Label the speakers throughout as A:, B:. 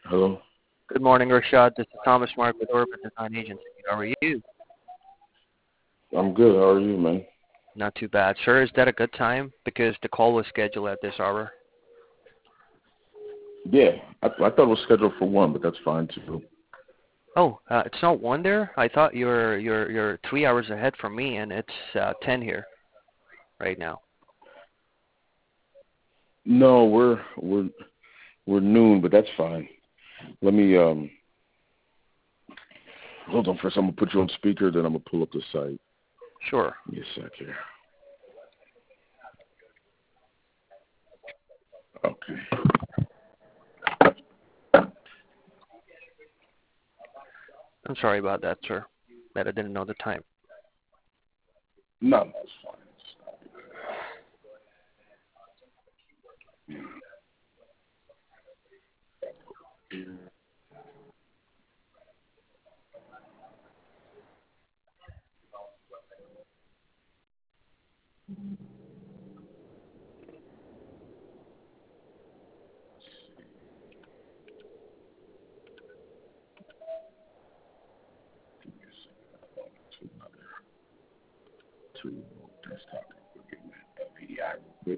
A: Hello.
B: Good morning, Rashad. This is Thomas Mark with Orbit Design Agency. How are you?
A: I'm good. How are you, man?
B: Not too bad. Sir, is that a good time? Because the call was scheduled at this hour.
A: Yeah, I thought it was scheduled for 1, but that's fine too.
B: Oh, it's not 1 there? I thought you're 3 hours ahead from me, and it's 10 here right now.
A: No, we're noon, but that's fine. Let me hold on first. I'm gonna put you on speaker, then I'm gonna pull up the site.
B: Sure.
A: Give me a sec here. Okay.
B: I'm sorry about that, sir. That I didn't know the time.
A: No, that's fine. To desktop. We'll get that VDI real quick.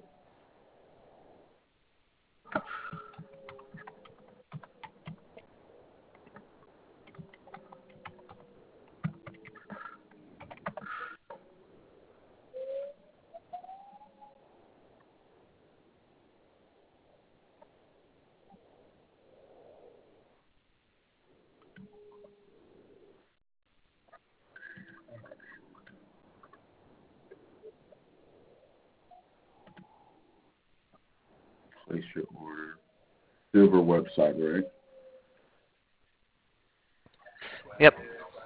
A: Place your order. Silver website, right?
B: Yep.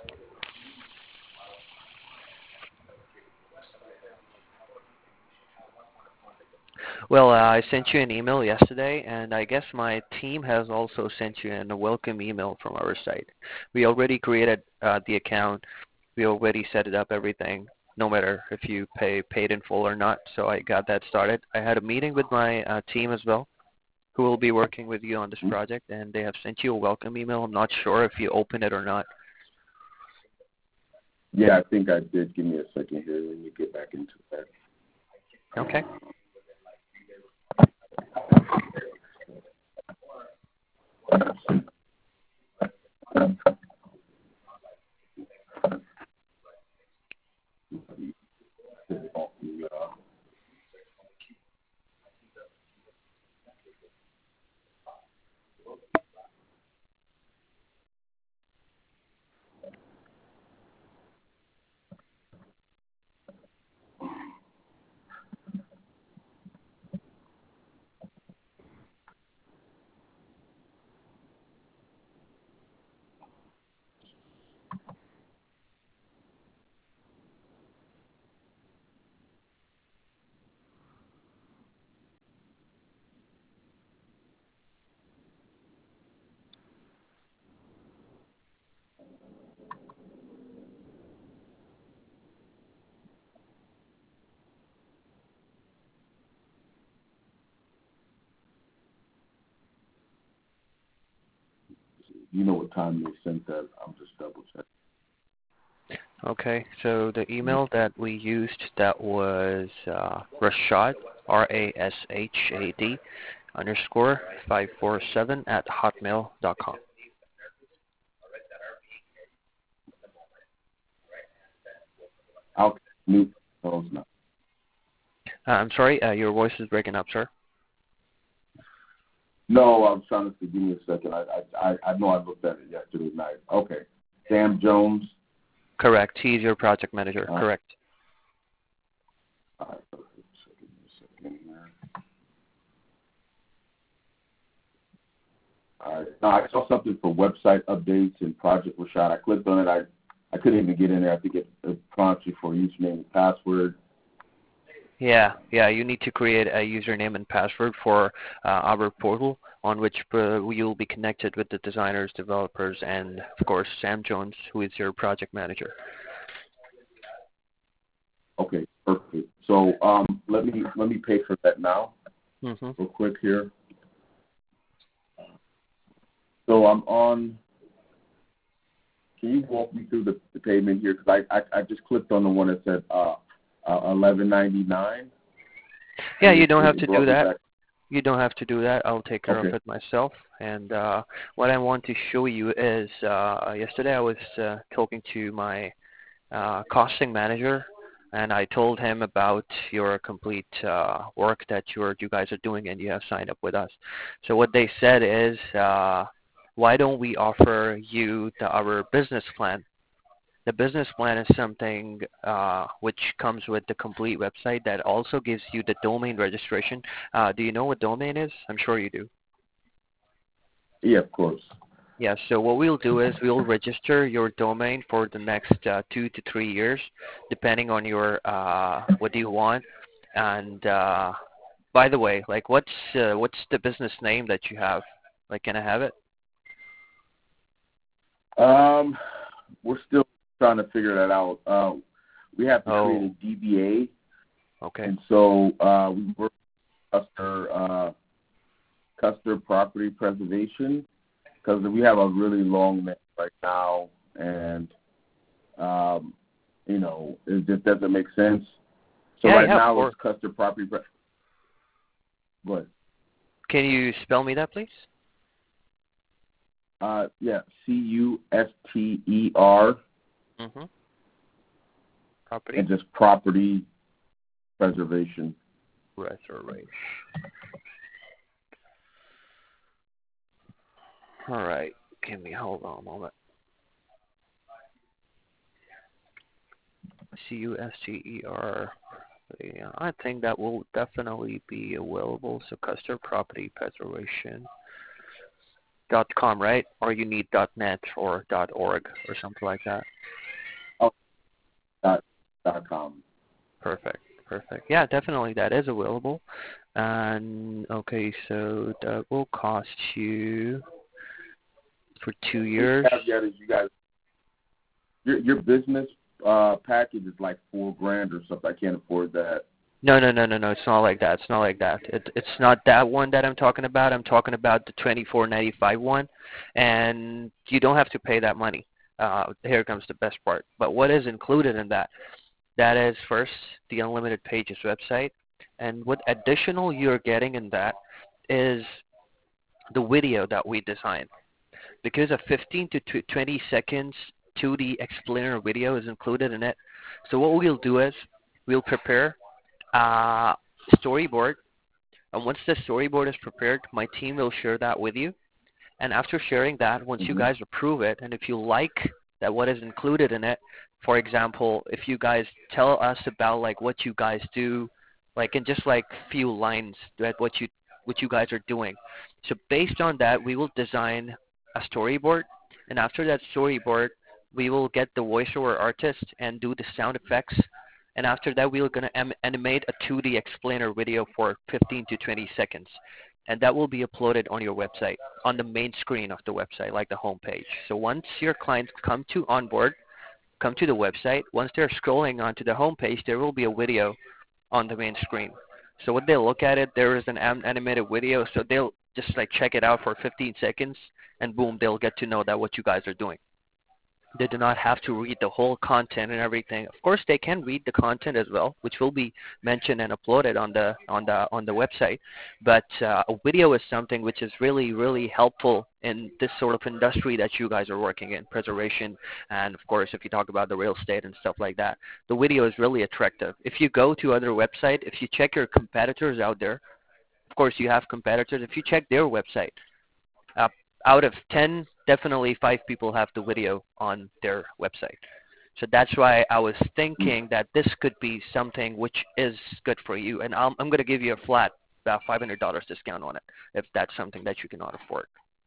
B: Well, I sent you an email yesterday, and I guess my team has also sent you a welcome email from our site. We already created the account. We already set it up, everything, no matter if you paid in full or not. So I got that started. I had a meeting with my team as well, who will be working with you on this project, and they have sent you a welcome email. I'm not sure if you opened it or not.
A: Yeah, I think I did. Give me a second here. Let me get back into that.
B: Okay.
A: You know what time they sent that? I'm just double checking.
B: Okay, so the email that we used, that was Rashad, RASHAD, _ 547 at hotmail.com.
A: I'll mute those now.
B: I'm sorry, your voice is breaking up, sir.
A: No, I was trying to see. Give me a second. I know I looked at it yesterday night. Okay. Sam Jones.
B: Correct. He's your project manager. Correct.
A: All right. Give me a second here. All right. Now, I saw something for website updates and Project Rashad. I clicked on it. I couldn't even get in there. I think it prompts you for username and password.
B: Yeah, you need to create a username and password for our portal, on which you'll be connected with the designers, developers, and of course Sam Jones, who is your project manager.
A: Okay, perfect. So let me pay for that now, real quick here. So So I'm on. Can you walk me through the payment here? Because I just clicked on the one that said $11.99.
B: Yeah, you don't have to do that. You don't have to do that. I'll take care of it myself. And what I want to show you is yesterday I was talking to my costing manager, and I told him about your complete work that you guys are doing, and you have signed up with us. So what they said is, why don't we offer you our business plan? The business plan is something which comes with the complete website that also gives you the domain registration. Do you know what domain is? I'm sure you do.
A: Yeah, of course.
B: Yeah, so what we'll do is we'll register your domain for the next 2 to 3 years, depending on your what do you want. And by the way, like what's the business name that you have? Like, can I have it?
A: We're still trying to figure that out. We have to create a DBA.
B: Okay.
A: And so we work with Custer Property Preservation, because we have a really long name right now, and it just doesn't make sense. So right now it's Custer Property. Go ahead.
B: Can you spell me that, please?
A: Yeah, CUSTER.
B: Mm-hmm. Property.
A: And just property preservation.
B: Restoration. All right. Hold on a moment. CUSTER. Yeah, I think that will definitely be available. So Custer Property Preservation. .com, right? Or you need .net or .org or something like that?
A: Oh, .com.
B: Perfect. Yeah, definitely that is available. And okay, so that will cost you for 2 years.
A: You guys, your business package is like $4,000 or something. I can't afford that.
B: No. It's not like that. It's not that one that I'm talking about. I'm talking about the $24.95 one, and you don't have to pay that money. Here comes the best part. But what is included in that? That is first the Unlimited Pages website, and what additional you're getting in that is the video that we designed. Because a 15 to 20 seconds 2D explainer video is included in it. So what we'll do is we'll prepare storyboard, and once the storyboard is prepared, my team will share that with you. And after sharing that, once you guys approve it, and if you like that what is included in it, for example, if you guys tell us about like what you guys do, like in just like few lines that what you guys are doing. So based on that, we will design a storyboard, and after that storyboard, we will get the voiceover artist and do the sound effects. And after that, we're going to animate a 2D explainer video for 15 to 20 seconds. And that will be uploaded on your website, on the main screen of the website, like the home page. So once your clients come to the website, once they're scrolling onto the home page, there will be a video on the main screen. So when they look at it, there is an animated video, so they'll just like check it out for 15 seconds, and boom, they'll get to know that what you guys are doing. They do not have to read the whole content and everything. Of course, they can read the content as well, which will be mentioned and uploaded on the website. But a video is something which is really, really helpful in this sort of industry that you guys are working in, preservation. And of course, if you talk about the real estate and stuff like that, the video is really attractive. If you go to other websites, if you check your competitors out there, of course you have competitors. If you check their website, out of 10, definitely 5 people have the video on their website. So that's why I was thinking that this could be something which is good for you. And I'm going to give you a flat about $500 discount on it if that's something that you cannot afford.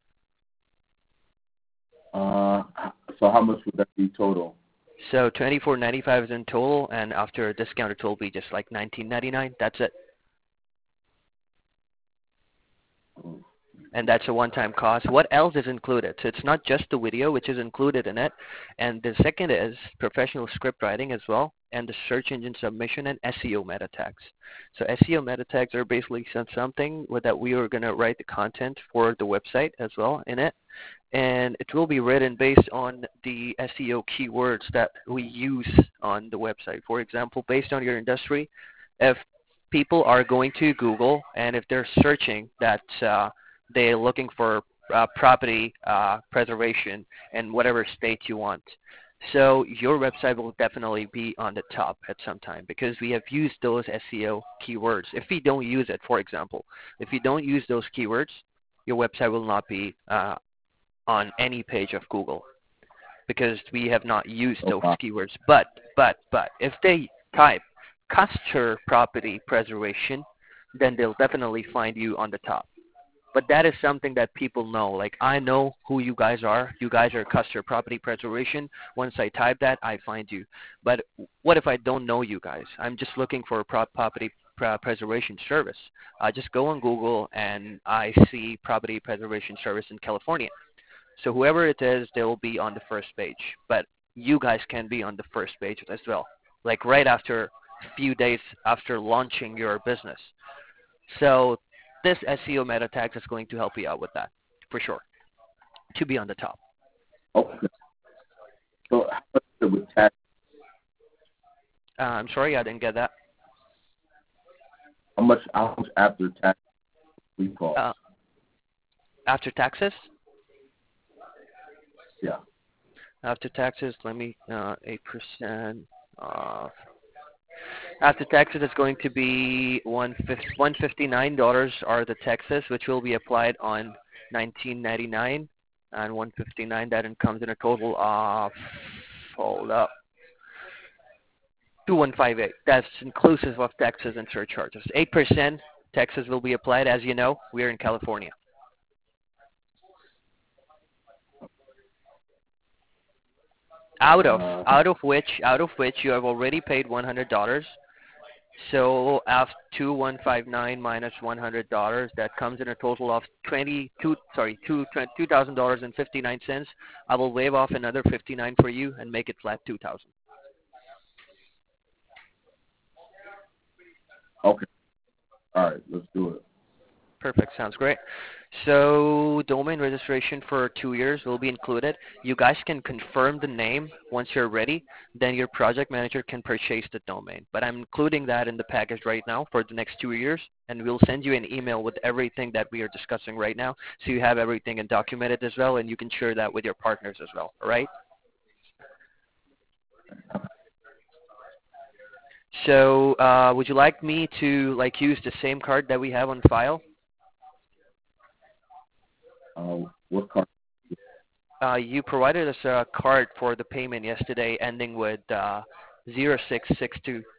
A: So how much would that be total?
B: So $24.95 is in total, and after a discount, it will be just like $19.99. That's it. and that's a one-time cost. What else is included? So it's not just the video, which is included in it, and the second is professional script writing as well, and the search engine submission and SEO meta tags. So SEO meta tags are basically something that we are going to write the content for the website as well in it, and it will be written based on the SEO keywords that we use on the website. For example, based on your industry, if people are going to Google and if they're searching that they're looking for property preservation in whatever state you want, so your website will definitely be on the top at some time because we have used those SEO keywords. If we don't use it, for example, if you don't use those keywords, your website will not be on any page of Google because we have not used those keywords. But if they type Custer property preservation, then they'll definitely find you on the top. But that is something that people know. Like, I know who you guys are. You guys are Custer property preservation. Once I type that, I find you. But what if I don't know you guys? I'm just looking for a property preservation service. I just go on Google and I see property preservation service in California. So whoever it is, they will be on the first page. But you guys can be on the first page as well, like right after a few days after launching your business. So this SEO meta tags is going to help you out with that, for sure, to be on the top.
A: Okay. So how much is it with tax?
B: I'm sorry, I didn't get that.
A: How much after tax we cost?
B: After taxes?
A: Yeah.
B: After taxes, let me 8% off. After taxes, it's going to be $159 are the taxes, which will be applied on $19.99, and $159 that comes in a total of, hold up, $2158. That's inclusive of taxes and surcharges. 8% taxes will be applied. As you know, we're in California. Out of which you have already paid $100. So after $2,159 minus $100, that comes in a total of $2,000.59. I will waive off another $59 for you and make it flat $2,000.
A: Okay. All right, let's do it.
B: Perfect. Sounds great. So domain registration for 2 years will be included. You guys can confirm the name once you're ready. Then your project manager can purchase the domain. But I'm including that in the package right now for the next 2 years, and we'll send you an email with everything that we are discussing right now, so you have everything and documented as well, and you can share that with your partners as well. All right? So would you like me to use the same card that we have on file?
A: What card?
B: You provided us a card for the payment yesterday ending with 0662.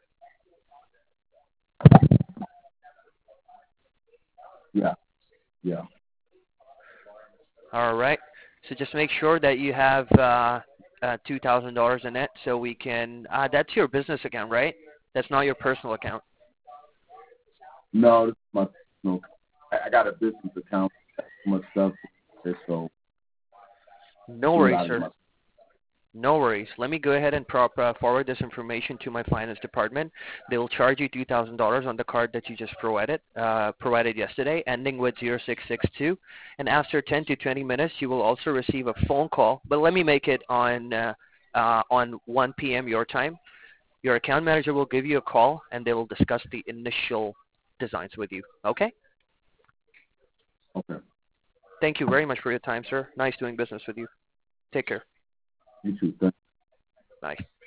A: Yeah.
B: All right. So just make sure that you have $2,000 in it so we can that's your business account, right? That's not your personal account.
A: No, this is my personal. I got a business account. Much stuff. So.
B: No worries, sir. No worries. Let me go ahead and forward this information to my finance department. They will charge you $2,000 on the card that you just provided yesterday, ending with 0662. And after 10 to 20 minutes, you will also receive a phone call. But let me make it on 1 p.m. your time. Your account manager will give you a call, and they will discuss the initial designs with you. Okay?
A: Okay.
B: Thank you very much for your time, sir. Nice doing business with you. Take care.
A: You too. Thanks.
B: Bye.